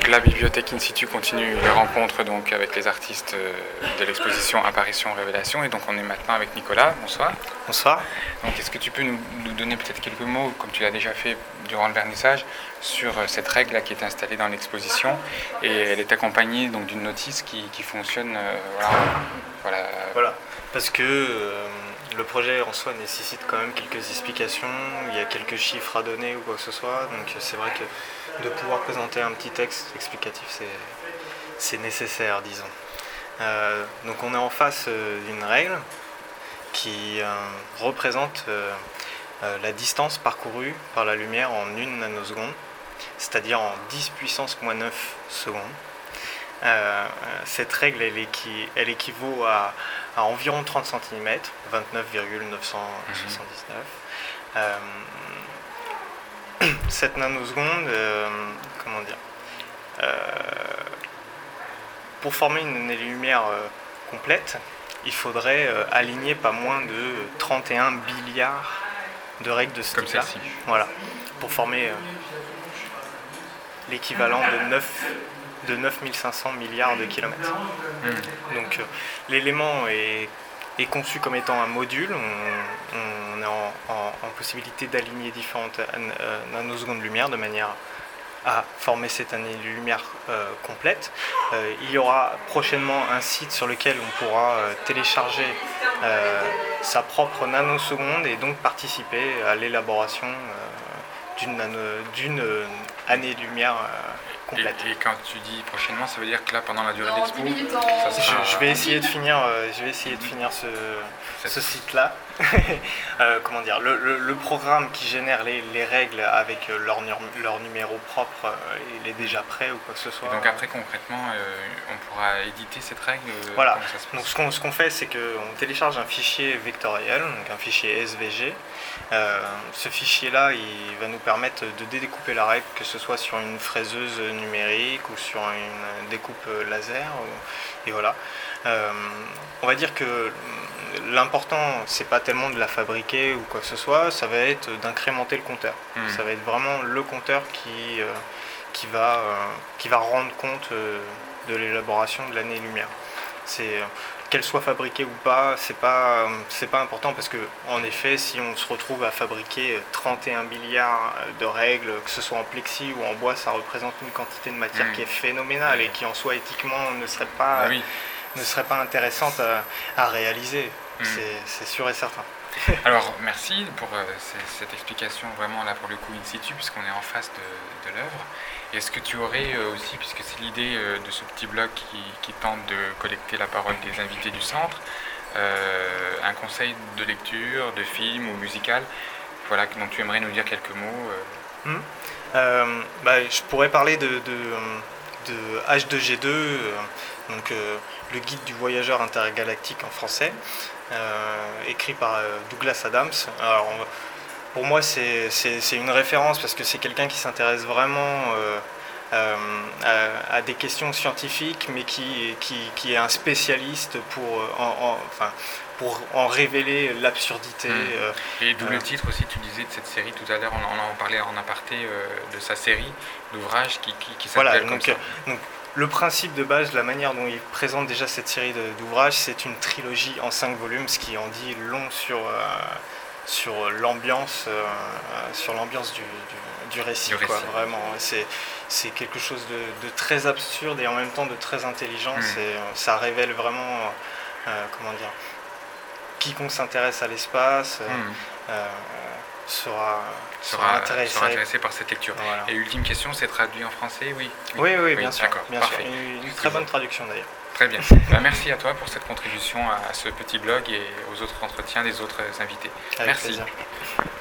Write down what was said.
Donc la bibliothèque in situ continue les rencontres donc, avec les artistes de l'exposition Apparition Révélation, et donc on est maintenant avec Nicolas. Bonsoir. Bonsoir. Donc est-ce que tu peux nous donner peut-être quelques mots, comme tu l'as déjà fait durant le vernissage, sur cette règle là qui est installée dans l'exposition, et elle est accompagnée donc d'une notice qui fonctionne Voilà, parce que le projet en soi nécessite quand même quelques explications, il y a quelques chiffres à donner ou quoi que ce soit, donc c'est vrai que de pouvoir présenter un petit texte explicatif, c'est nécessaire, disons. Donc on est en face d'une règle qui représente la distance parcourue par la lumière en 1 nanoseconde, c'est-à-dire en 10 puissance moins 9 secondes. Cette règle elle équivaut à environ 30 cm, 29,979. Cette nanoseconde, pour former une année-lumière complète, il faudrait aligner pas moins de 31 milliards de règles de ce type-là. Comme celle-ci. Voilà, pour former l'équivalent de 9500 milliards de kilomètres. Donc l'élément est conçu comme étant un module. On est en possibilité d'aligner différentes nanosecondes de lumière de manière à former cette année-lumière complète. Il y aura prochainement un site sur lequel on pourra télécharger sa propre nanoseconde et donc participer à l'élaboration d'une année-lumière complète. Et quand tu dis prochainement, ça veut dire que là, pendant la durée de l'expo, je vais essayer de finir ce site-là. Le programme qui génère les règles avec leur numéro propre, il est déjà prêt ou quoi que ce soit. Et donc après, concrètement, on pourra éditer cette règle. Voilà. Donc ce qu'on fait, c'est qu'on télécharge un fichier vectoriel, donc un fichier SVG. Ce fichier-là, il va nous permettre de découper la règle, que ce soit sur une fraiseuse numérique ou sur une découpe laser. Et voilà. On va dire que l'important, c'est pas tellement de la fabriquer ou quoi que ce soit, ça va être d'incrémenter le compteur. Ça va être vraiment le compteur qui va rendre compte de l'élaboration de l'année-lumière. Qu'elle soit fabriquée ou pas, c'est pas important, parce que en effet, si on se retrouve à fabriquer 31 milliards de règles, que ce soit en plexi ou en bois, ça représente une quantité de matière qui est phénoménale et qui en soi éthiquement ne serait pas intéressante à réaliser. C'est sûr et certain. Alors merci pour cette explication vraiment là pour le coup in situ, puisqu'on est en face de l'œuvre. Est-ce que tu aurais aussi, puisque c'est l'idée de ce petit blog qui tente de collecter la parole des invités du centre, un conseil de lecture, de film ou musical, voilà, dont tu aimerais nous dire quelques mots Je pourrais parler de H2G2, donc le guide du voyageur intergalactique en français, écrit par Douglas Adams. Alors, pour moi, c'est une référence parce que c'est quelqu'un qui s'intéresse vraiment à des questions scientifiques, mais qui est un spécialiste pour en révéler l'absurdité. Et d'où le titre aussi, tu disais, de cette série tout à l'heure, on en parlait en aparté de sa série d'ouvrages qui s'appelle comme ça. Donc, le principe de base, la manière dont il présente déjà cette série d'ouvrages, c'est une trilogie en 5 volumes, ce qui en dit long sur l'ambiance du récit. Vraiment, c'est quelque chose de très absurde et en même temps de très intelligent. Ça révèle vraiment, quiconque s'intéresse à l'espace sera intéressé par cette lecture. Voilà. Et ultime question, c'est traduit en français, oui, bien sûr. Bien sûr. Une très bonne traduction d'ailleurs. Très bien. Merci à toi pour cette contribution à ce petit blog et aux autres entretiens des autres invités. Avec plaisir.